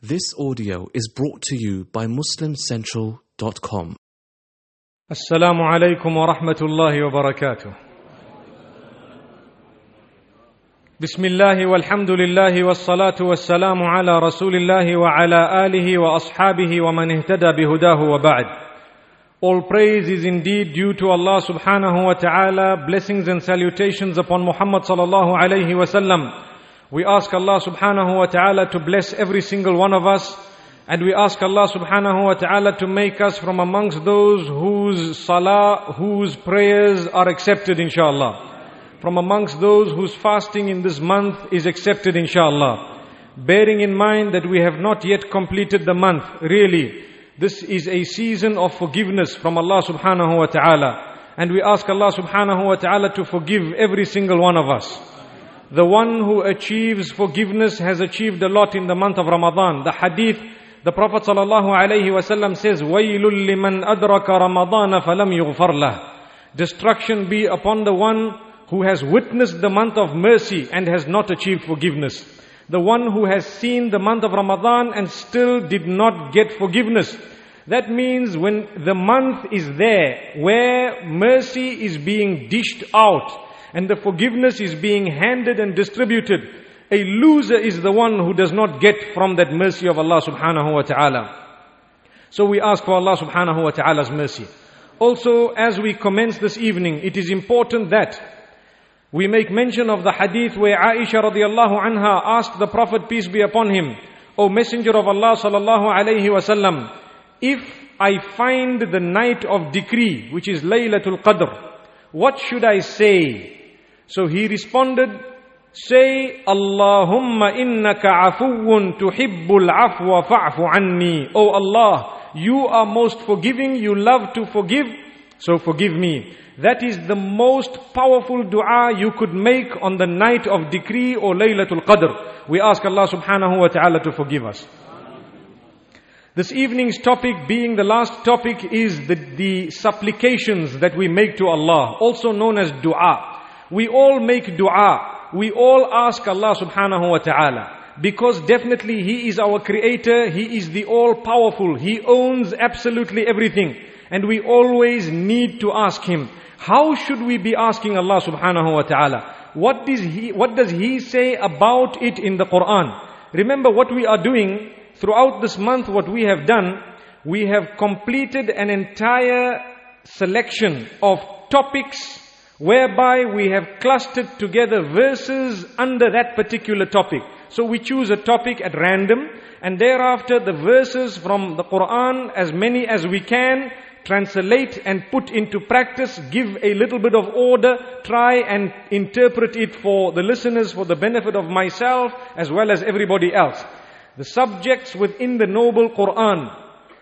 This audio is brought to you by MuslimCentral.com. Assalamu alaikum wa rahmatullahi wa barakatuh. Bismillahi walhamdulillahi wassalatu wassalamu ala rasulillahi wa ala alihi wa ashabihi wa man ihtada bihudahu wa ba'd. All praise is indeed due to Allah subhanahu wa ta'ala. Blessings and salutations upon Muhammad sallallahu alayhi wa sallam. We ask Allah subhanahu wa ta'ala to bless every single one of us. And we ask Allah subhanahu wa ta'ala to make us from amongst those whose salah, whose prayers are accepted inshallah. From amongst those whose fasting in this month is accepted inshallah. Bearing in mind that we have not yet completed the month, really, this is a season of forgiveness from Allah subhanahu wa ta'ala. And we ask Allah subhanahu wa ta'ala to forgive every single one of us. The one who achieves forgiveness has achieved a lot in the month of Ramadan. The hadith, the Prophet ﷺ says, وَيْلٌ لِمَنْ أَدْرَكَ رَمَضَانَ فَلَمْ يُغْفَرْ لَهُ. Destruction be upon the one who has witnessed the month of mercy and has not achieved forgiveness. The one who has seen the month of Ramadan and still did not get forgiveness. That means when the month is there, where mercy is being dished out, and the forgiveness is being handed and distributed, a loser is the one who does not get from that mercy of Allah subhanahu wa ta'ala. So we ask for Allah subhanahu wa ta'ala's mercy. Also, as we commence this evening, it is important that we make mention of the hadith where Aisha radiallahu anha asked the Prophet, peace be upon him, O Messenger of Allah sallallahu alayhi wasallam, if I find the night of decree, which is Laylatul Qadr, what should I say? So he responded, say, Allahumma innaka afuwun tuhibbul afwa fa'fu anni. Oh Allah, you are most forgiving, you love to forgive, so forgive me. That is the most powerful dua you could make on the night of decree or Laylatul Qadr. We ask Allah subhanahu wa ta'ala to forgive us. This evening's topic, being the last topic, is the supplications that we make to Allah, also known as dua. We all make dua. We all ask Allah subhanahu wa ta'ala. Because definitely He is our creator. He is the all-powerful. He owns absolutely everything. And we always need to ask Him. How should we be asking Allah subhanahu wa ta'ala? What does He say about it in the Quran? Remember what we are doing throughout this month, what we have done, we have completed an entire selection of topics whereby we have clustered together verses under that particular topic. So we choose a topic at random, and thereafter the verses from the Quran, as many as we can, translate and put into practice, give a little bit of order, try and interpret it for the listeners, for the benefit of myself as well as everybody else. The subjects within the noble Quran.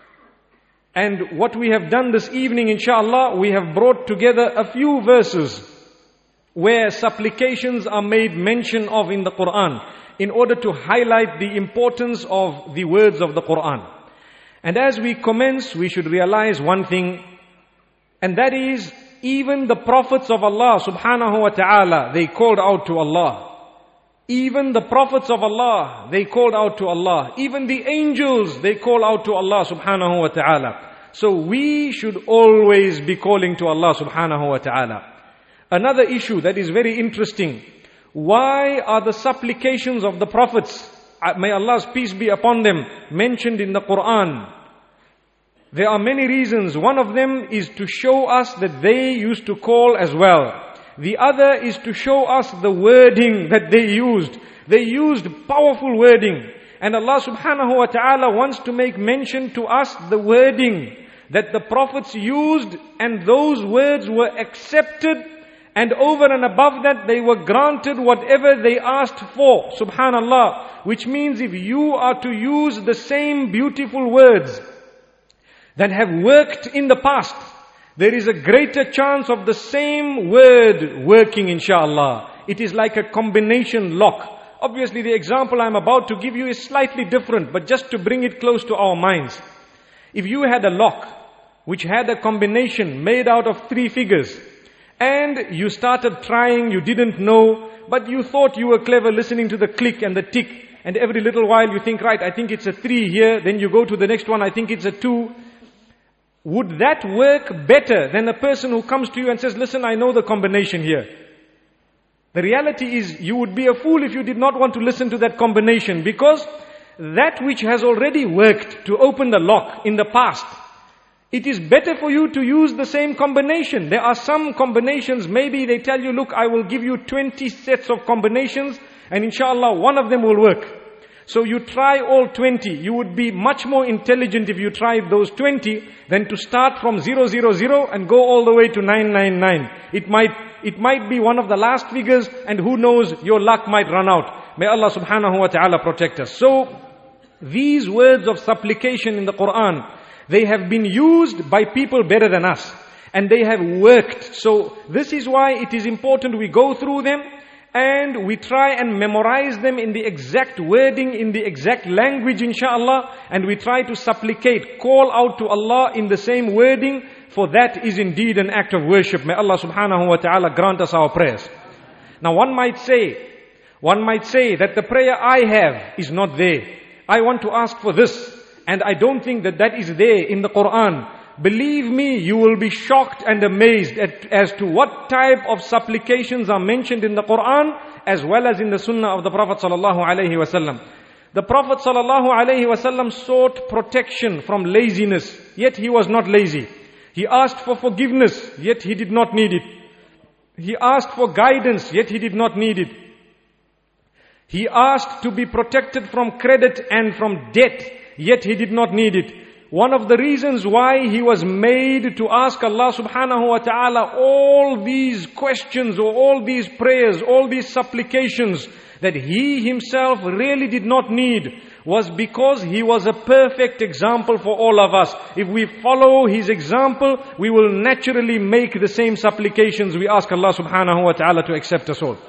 And what we have done this evening, inshallah, we have brought together a few verses where supplications are made mention of in the Quran, in order to highlight the importance of the words of the Quran. And as we commence, we should realize one thing, and that is, even the prophets of Allah subhanahu wa ta'ala, they called out to Allah. Even the prophets of Allah, they called out to Allah. Even the angels, they call out to Allah subhanahu wa ta'ala. So we should always be calling to Allah subhanahu wa ta'ala. Another issue that is very interesting. Why are the supplications of the prophets, may Allah's peace be upon them, mentioned in the Quran? There are many reasons. One of them is to show us that they used to call as well. The other is to show us the wording that they used. They used powerful wording. And Allah subhanahu wa ta'ala wants to make mention to us the wording that the prophets used, and those words were accepted, and over and above that they were granted whatever they asked for. Subhanallah. Which means if you are to use the same beautiful words that have worked in the past, there is a greater chance of the same word working, inshallah. It is like a combination lock. Obviously the example I'm about to give you is slightly different, but just to bring it close to our minds. If you had a lock which had a combination made out of 3 figures, and you started trying, you didn't know, but you thought you were clever listening to the click and the tick, and every little while you think, right, I think it's a 3 here, then you go to the next one, I think it's a 2. Would that work better than a person who comes to you and says, listen, I know the combination here? The reality is, you would be a fool if you did not want to listen to that combination, because that which has already worked to open the lock in the past, it is better for you to use the same combination. There are some combinations, maybe they tell you, look, I will give you 20 sets of combinations, and inshallah one of them will work. So you try all 20. You would be much more intelligent if you tried those 20 than to start from 000 and go all the way to 999. It might be one of the last figures, and who knows, your luck might run out. May Allah subhanahu wa ta'ala protect us. So, these words of supplication in the Quran, they have been used by people better than us. And they have worked. So, this is why it is important we go through them, and we try and memorize them in the exact wording, in the exact language, inshallah, and we try to supplicate, call out to Allah in the same wording, for that is indeed an act of worship. May Allah subhanahu wa ta'ala grant us our prayers. Now one might say that the prayer I have is not there. I want to ask for this, and I don't think that that is there in the Quran. Believe me, you will be shocked and amazed as to what type of supplications are mentioned in the Quran as well as in the Sunnah of the Prophet sallallahu alaihi wasallam. The Prophet sallallahu alaihi wasallam sought protection from laziness, yet he was not lazy. He asked for forgiveness, yet he did not need it. He asked for guidance, yet he did not need it. He asked to be protected from credit and from debt, yet he did not need it. One of the reasons why he was made to ask Allah subhanahu wa ta'ala all these questions or all these prayers, all these supplications that he himself really did not need, was because he was a perfect example for all of us. If we follow his example, we will naturally make the same supplications. We ask Allah subhanahu wa ta'ala to accept us all.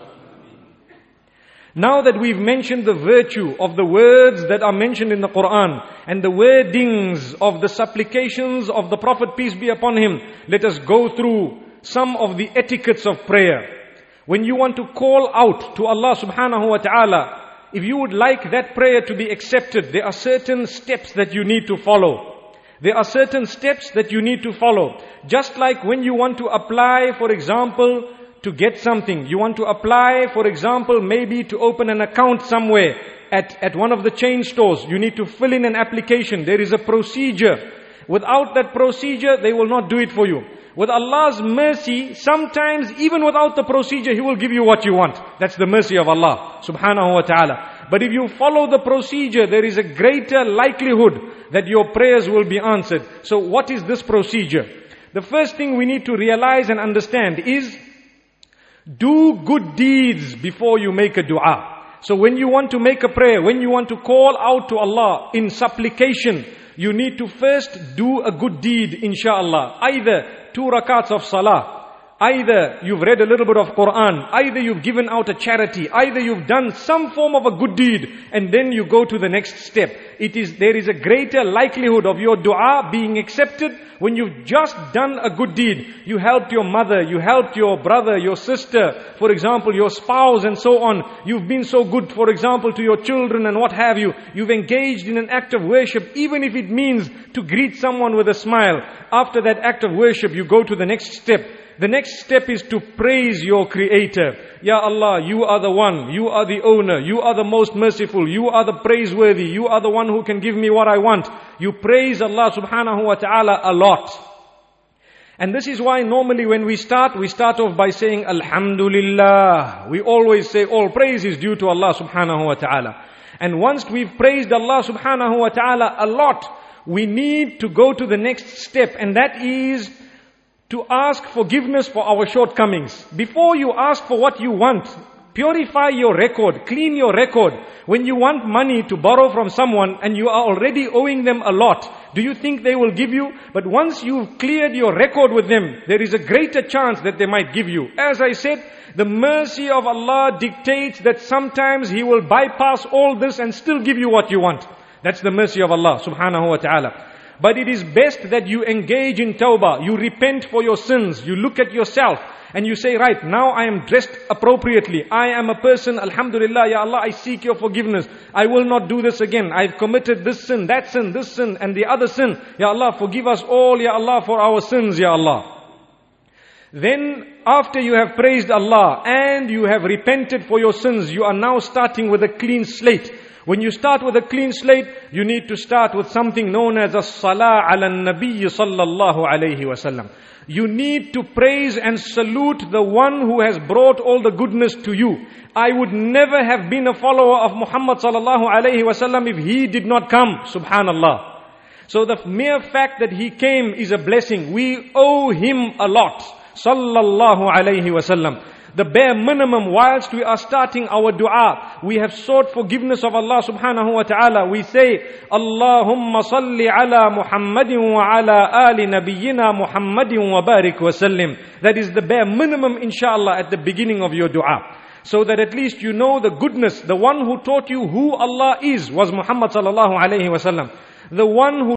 Now that we've mentioned the virtue of the words that are mentioned in the Quran and the wordings of the supplications of the Prophet, peace be upon him, let us go through some of the etiquettes of prayer. When you want to call out to Allah subhanahu wa ta'ala, if you would like that prayer to be accepted, there are certain steps that you need to follow. There are certain steps that you need to follow. Just like when you want to apply, for example, to get something. You want to apply, for example, maybe to open an account somewhere at one of the chain stores. You need to fill in an application. There is a procedure. Without that procedure, they will not do it for you. With Allah's mercy, sometimes even without the procedure, He will give you what you want. That's the mercy of Allah subhanahu wa ta'ala. But if you follow the procedure, there is a greater likelihood that your prayers will be answered. So what is this procedure? The first thing we need to realize and understand is, do good deeds before you make a dua. So when you want to make a prayer, when you want to call out to Allah in supplication, you need to first do a good deed, inshallah. Either 2 rakats of salah, either you've read a little bit of Quran, either you've given out a charity, either you've done some form of a good deed, and then you go to the next step. There is a greater likelihood of your dua being accepted when you've just done a good deed. You helped your mother, you helped your brother, your sister, for example, your spouse and so on. You've been so good, for example, to your children and what have you. You've engaged in an act of worship, even if it means to greet someone with a smile. After that act of worship, you go to the next step. The next step is to praise your Creator. Ya Allah, you are the one, you are the owner, you are the most merciful, you are the praiseworthy, you are the one who can give me what I want. You praise Allah subhanahu wa ta'ala a lot. And this is why normally when we start off by saying Alhamdulillah. We always say all praise is due to Allah subhanahu wa ta'ala. And once we've praised Allah subhanahu wa ta'ala a lot, we need to go to the next step, and that is to ask forgiveness for our shortcomings. Before you ask for what you want, purify your record, clean your record. When you want money to borrow from someone and you are already owing them a lot, do you think they will give you? But once you've cleared your record with them, there is a greater chance that they might give you. As I said, the mercy of Allah dictates that sometimes He will bypass all this and still give you what you want. That's the mercy of Allah subhanahu wa ta'ala. But it is best that you engage in tawbah. You repent for your sins. You look at yourself and you say, right, now I am dressed appropriately. I am a person, alhamdulillah, Ya Allah, I seek your forgiveness. I will not do this again. I've committed this sin, this sin, and the other sin. Ya Allah, forgive us all, Ya Allah, for our sins, Ya Allah. Then, after you have praised Allah and you have repented for your sins, you are now starting with a clean slate. When you start with a clean slate, you need to start with something known as a salah ala nabi sallallahu alayhi wasallam. You need to praise and salute the one who has brought all the goodness to you. I would never have been a follower of Muhammad sallallahu alayhi wasallam if he did not come, subhanallah. So the mere fact that he came is a blessing. We owe him a lot, sallallahu alayhi wasallam. The bare minimum, whilst we are starting our dua, we have sought forgiveness of Allah subhanahu wa ta'ala. We say, Allahumma salli ala Muhammadin wa ala ali nabiyyina Muhammadin wa barik wa sallim. That is the bare minimum, inshallah, at the beginning of your dua. So that at least you know the goodness. The one who taught you who Allah is was Muhammad sallallahu alayhi wa sallam. The one who